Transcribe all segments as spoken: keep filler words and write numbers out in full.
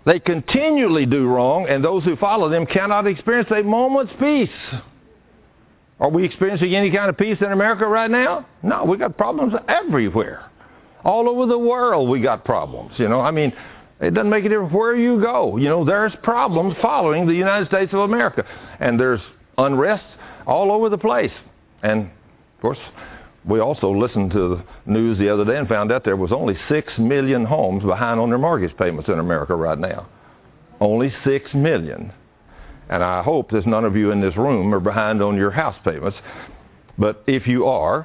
They continually do wrong, and those who follow them cannot experience a moment's peace. Are we experiencing any kind of peace in America right now? No, we got problems everywhere. All over the world we got problems, you know. I mean, it doesn't make a difference where you go. You know, there's problems following the United States of America. And there's unrest all over the place. And, of course, we also listened to the news the other day and found out there was only six million homes behind on their mortgage payments in America right now. Only six million. And I hope there's none of you in this room are behind on your house payments. But if you are,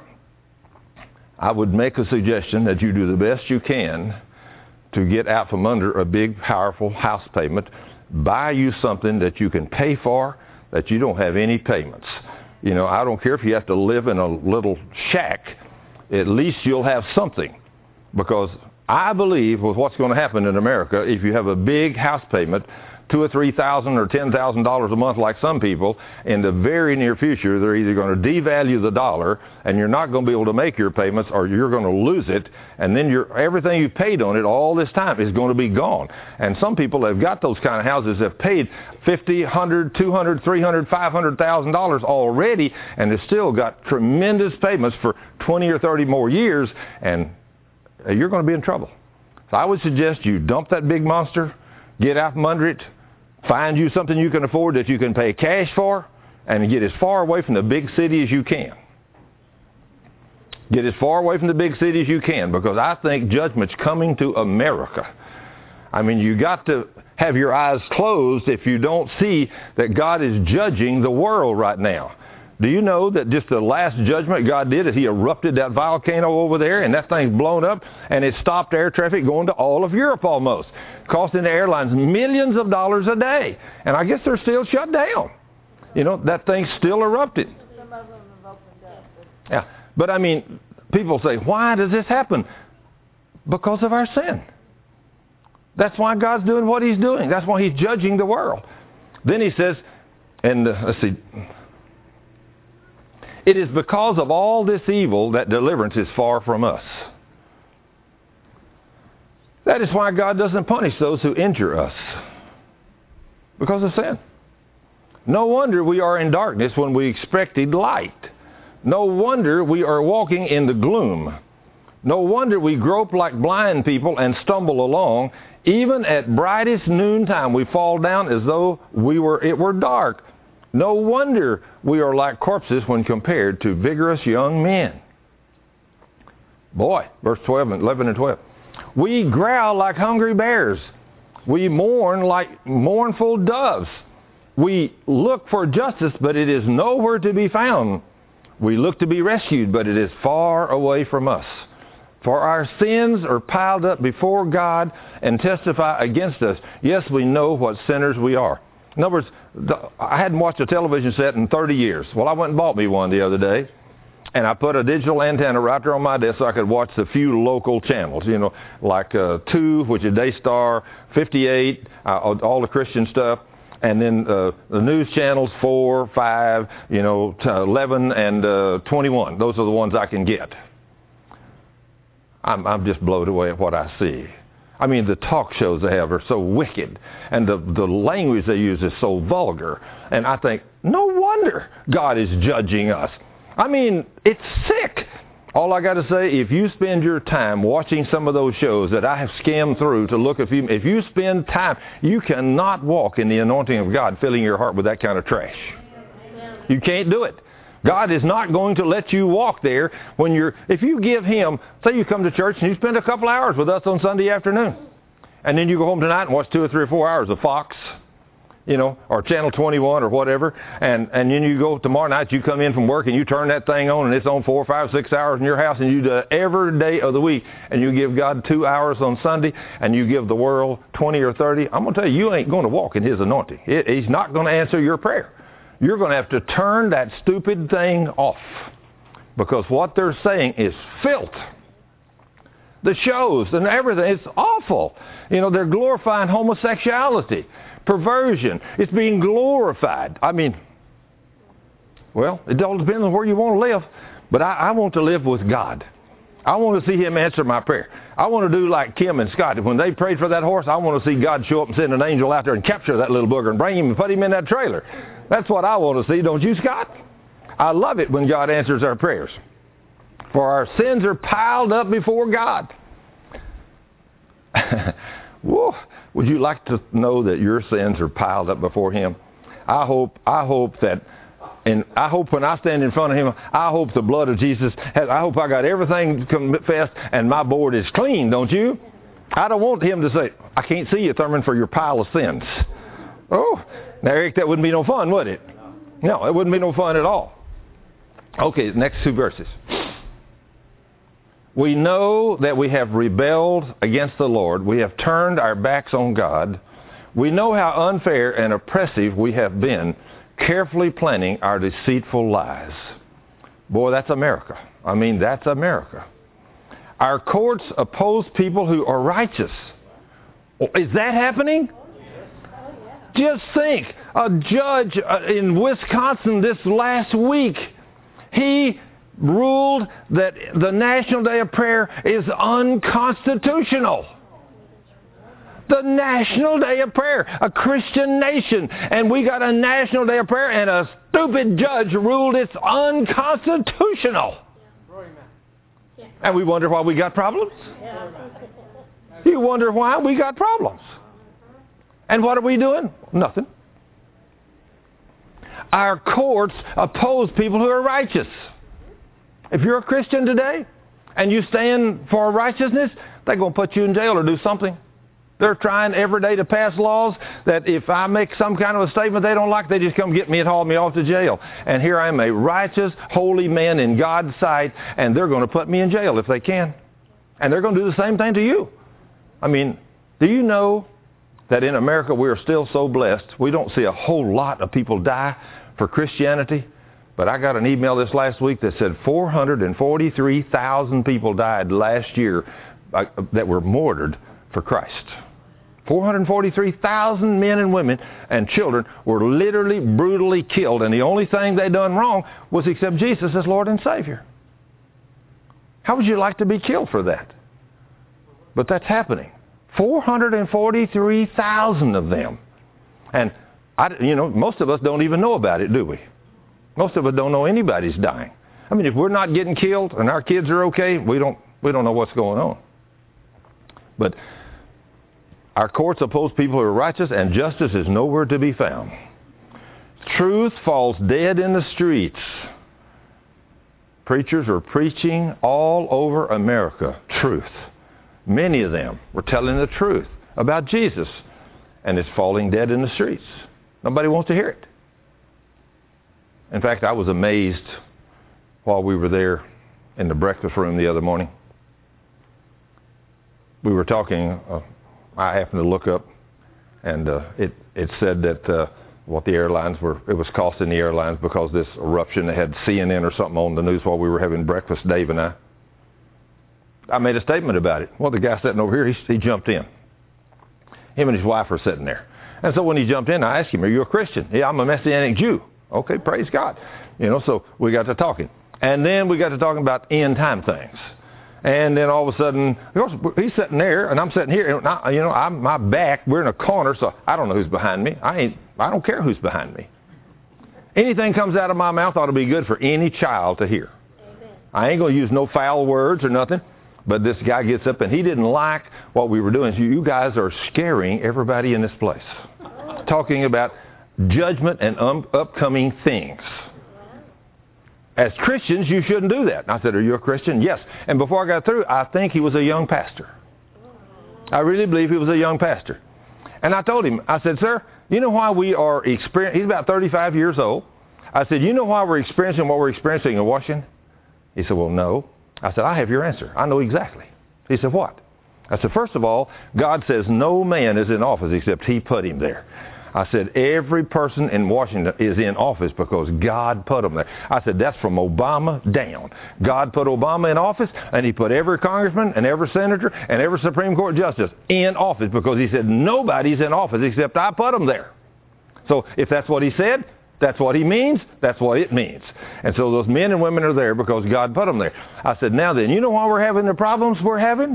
I would make a suggestion that you do the best you can to get out from under a big, powerful house payment. Buy you something that you can pay for, that you don't have any payments. You know, I don't care if you have to live in a little shack. At least you'll have something. Because I believe with what's going to happen in America, if you have a big house payment, two or three thousand or ten thousand dollars a month like some people, in the very near future they're either going to devalue the dollar and you're not going to be able to make your payments, or you're going to lose it, and then you're, everything you paid on it all this time is going to be gone. And some people have got those kind of houses have paid fifty, a hundred, two hundred, three hundred, five hundred thousand dollars already, and they've still got tremendous payments for twenty or thirty more years, and you're going to be in trouble. So I would suggest you dump that big monster, get out from under it, find you something you can afford that you can pay cash for, and get as far away from the big city as you can. Get as far away from the big city as you can, because I think judgment's coming to America. I mean, you got to have your eyes closed if you don't see that God is judging the world right now. Do you know that just the last judgment God did is he erupted that volcano over there, and that thing's blown up, and it stopped air traffic going to all of Europe almost, costing the airlines millions of dollars a day. And I guess they're still shut down. You know, that thing's still erupted. Some of them have opened up. Yeah, but I mean, people say, why does this happen? Because of our sin. That's why God's doing what he's doing. That's why he's judging the world. Then he says, and uh, let's see, it is because of all this evil that deliverance is far from us. That is why God doesn't punish those who injure us. Because of sin. No wonder we are in darkness when we expected light. No wonder we are walking in the gloom. No wonder we grope like blind people and stumble along. Even at brightest noontime we fall down as though we were it were dark. No wonder we are like corpses when compared to vigorous young men. Boy, verse twelve and eleven and twelve. We growl like hungry bears. We mourn like mournful doves. We look for justice, but it is nowhere to be found. We look to be rescued, but it is far away from us. For our sins are piled up before God and testify against us. Yes, we know what sinners we are. In other words, the, I hadn't watched a television set in thirty years. Well, I went and bought me one the other day, and I put a digital antenna right there on my desk so I could watch the few local channels, you know, like uh, two, which is Daystar, fifty-eight, uh, all the Christian stuff, and then uh, the news channels, four, five, you know, eleven, and uh, twenty-one. Those are the ones I can get. I'm, I'm just blown away at what I see. I mean, the talk shows they have are so wicked, and the, the language they use is so vulgar. And I think, no wonder God is judging us. I mean, it's sick. All I got to say, if you spend your time watching some of those shows that I have skimmed through to look at, you, if you spend time, you cannot walk in the anointing of God filling your heart with that kind of trash. You can't do it. God is not going to let you walk there when you're, if you give him, say you come to church and you spend a couple hours with us on Sunday afternoon, and then you go home tonight and watch two or three or four hours of Fox, you know, or Channel twenty-one or whatever, and, and then you go tomorrow night, you come in from work and you turn that thing on and it's on four, five, six hours in your house, and you do it every day of the week, and you give God two hours on Sunday, and you give the world twenty or thirty, I'm going to tell you, you ain't going to walk in his anointing. It, he's not going to answer your prayer. You're going to have to turn that stupid thing off, because what they're saying is filth. The shows and everything, it's awful. You know, they're glorifying homosexuality, perversion. It's being glorified. I mean, well, it all depends on where you want to live, but I, I want to live with God. I want to see him answer my prayer. I want to do like Kim and Scott. When they prayed for that horse, I want to see God show up and send an angel out there and capture that little booger and bring him and put him in that trailer. That's what I want to see, don't you, Scott? I love it when God answers our prayers. For our sins are piled up before God. Whoa. Would you like to know that your sins are piled up before Him? I hope, I hope that, and I hope when I stand in front of Him, I hope the blood of Jesus has, I hope I got everything confessed and my board is clean, don't you? I don't want Him to say, I can't see you, Thurman, for your pile of sins. Oh, now, Eric, that wouldn't be no fun, would it? No, it wouldn't be no fun at all. Okay, next two verses. We know that we have rebelled against the Lord. We have turned our backs on God. We know how unfair and oppressive we have been, carefully planning our deceitful lies. Boy, that's America. I mean, that's America. Our courts oppose people who are righteous. Is that happening? Just think, a judge in Wisconsin this last week, he ruled that the National Day of Prayer is unconstitutional. The National Day of Prayer, a Christian nation, and we got a National Day of Prayer, and a stupid judge ruled it's unconstitutional. And we wonder why we got problems? You wonder why we got problems. And what are we doing? Nothing. Our courts oppose people who are righteous. If you're a Christian today and you stand for righteousness, they're going to put you in jail or do something. They're trying every day to pass laws that if I make some kind of a statement they don't like, they just come get me and haul me off to jail. And here I am, a righteous, holy man in God's sight, and they're going to put me in jail if they can. And they're going to do the same thing to you. I mean, do you know that in America we are still so blessed? We don't see a whole lot of people die for Christianity. But I got an email this last week that said four hundred forty-three thousand people died last year uh, that were martyred for Christ. four hundred forty-three thousand men and women and children were literally brutally killed, and the only thing they done wrong was accept Jesus as Lord and Savior. How would you like to be killed for that? But that's happening. four hundred forty-three thousand of them. And, I, you know, most of us don't even know about it, do we? Most of us don't know anybody's dying. I mean, if we're not getting killed and our kids are okay, we don't we don't know what's going on. But our courts oppose people who are righteous, and justice is nowhere to be found. Truth falls dead in the streets. Preachers are preaching all over America truth. Many of them were telling the truth about Jesus, and it's falling dead in the streets. Nobody wants to hear it. In fact, I was amazed while we were there in the breakfast room the other morning. We were talking, uh, I happened to look up, and uh, it, it said that uh, what the airlines were, it was costing the airlines because this eruption, they had C N N or something on the news while we were having breakfast, Dave and I. I made a statement about it. Well, the guy sitting over here, he, he jumped in. Him and his wife were sitting there. And so when he jumped in, I asked him, are you a Christian? Yeah, I'm a Messianic Jew. Okay, praise God. You know, so we got to talking. And then we got to talking about end time things. And then all of a sudden, of course, he's sitting there, and I'm sitting here. And I, you know, I'm my back. We're in a corner, so I don't know who's behind me. I ain't. I don't care who's behind me. Anything comes out of my mouth ought to be good for any child to hear. Amen. I ain't going to use no foul words or nothing. But this guy gets up, and he didn't like what we were doing. So you guys are scaring everybody in this place, talking about judgment and um, upcoming things. As Christians, you shouldn't do that. And I said, are you a Christian? Yes. And before I got through, I think he was a young pastor. I really believe he was a young pastor. And I told him, I said, sir, you know why we are experiencing, he's about thirty-five years old. I said, you know why we're experiencing what we're experiencing in Washington? He said, well, no. I said, I have your answer. I know exactly. He said, what? I said, first of all, God says no man is in office except He put him there. I said, every person in Washington is in office because God put them there. I said, that's from Obama down. God put Obama in office, and He put every congressman and every senator and every Supreme Court justice in office because He said nobody's in office except I put them there. So if that's what He said, that's what He means, that's what it means. And so those men and women are there because God put them there. I said, now then, you know why we're having the problems we're having?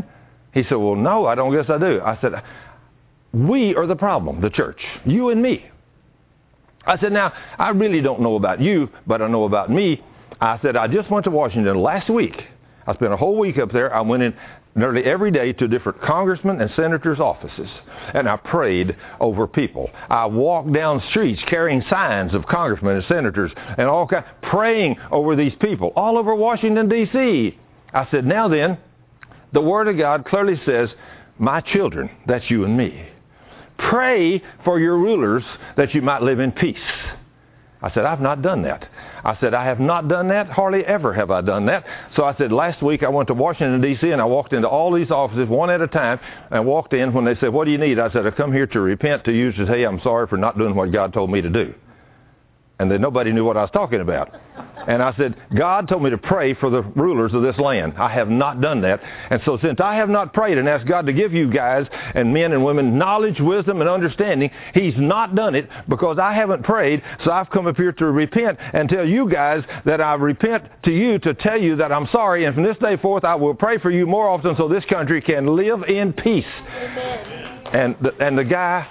He said, well, no, I don't guess I do. I said, we are the problem, the church, you and me. I said, now, I really don't know about you, but I know about me. I said, I just went to Washington last week. I spent a whole week up there. I went in nearly every day to different congressmen and senators' offices, and I prayed over people. I walked down streets carrying signs of congressmen and senators and all kinds, praying over these people all over Washington, D C I said, now then, the Word of God clearly says, my children, that's you and me, pray for your rulers that you might live in peace. I said, I've not done that. I said, I have not done that. Hardly ever have I done that. So I said, last week I went to Washington, D C, and I walked into all these offices one at a time. And walked in. When they said, what do you need? I said, I come here to repent to you to say I'm sorry for not doing what God told me to do. And then nobody knew what I was talking about. And I said, God told me to pray for the rulers of this land. I have not done that. And so since I have not prayed and asked God to give you guys and men and women knowledge, wisdom, and understanding, He's not done it because I haven't prayed. So I've come up here to repent and tell you guys that I repent to you to tell you that I'm sorry. And from this day forth, I will pray for you more often so this country can live in peace. Amen. And the, and the guy,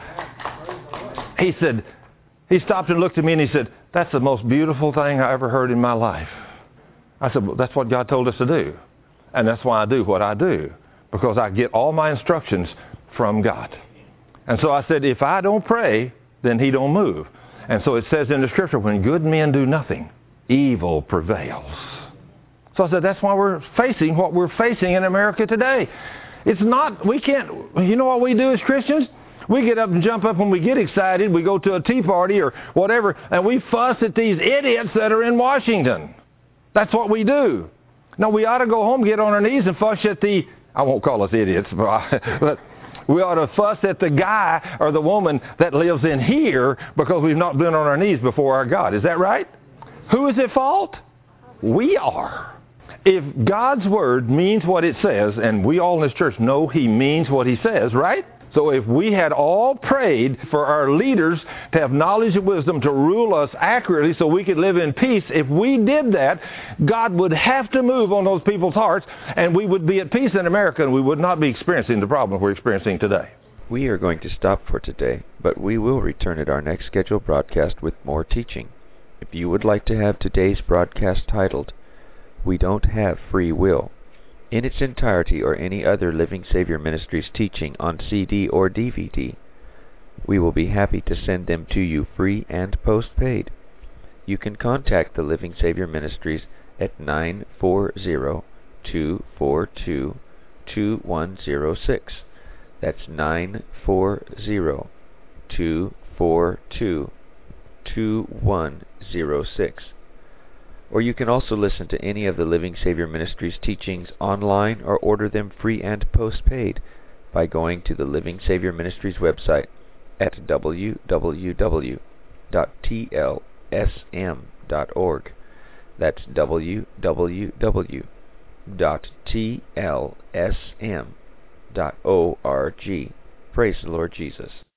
he said, he stopped and looked at me and he said, that's the most beautiful thing I ever heard in my life. I said, well, that's what God told us to do. And that's why I do what I do. Because I get all my instructions from God. And so I said, if I don't pray, then He don't move. And so it says in the Scripture, when good men do nothing, evil prevails. So I said, that's why we're facing what we're facing in America today. It's not, we can't, you know what we do as Christians? We get up and jump up when we get excited. We go to a tea party or whatever, and we fuss at these idiots that are in Washington. That's what we do. No, we ought to go home, get on our knees, and fuss at the, I won't call us idiots, but, I, but we ought to fuss at the guy or the woman that lives in here because we've not been on our knees before our God. Is that right? Who is at fault? We are. If God's Word means what it says, and we all in this church know He means what He says, right? So if we had all prayed for our leaders to have knowledge and wisdom to rule us accurately so we could live in peace, if we did that, God would have to move on those people's hearts, and we would be at peace in America, and we would not be experiencing the problem we're experiencing today. We are going to stop for today, but we will return at our next scheduled broadcast with more teaching. If you would like to have today's broadcast titled, We Don't Have Free Will, in its entirety, or any other Living Savior Ministries teaching on C D or D V D, we will be happy to send them to you free and postpaid. You can contact the Living Savior Ministries at nine four zero, two four two, two one zero six. That's nine four zero, two four two, two one zero six. Or you can also listen to any of the Living Savior Ministries teachings online or order them free and postpaid by going to the Living Savior Ministries website at w w w dot t l s m dot org. That's w w w dot t l s m dot org. Praise the Lord Jesus.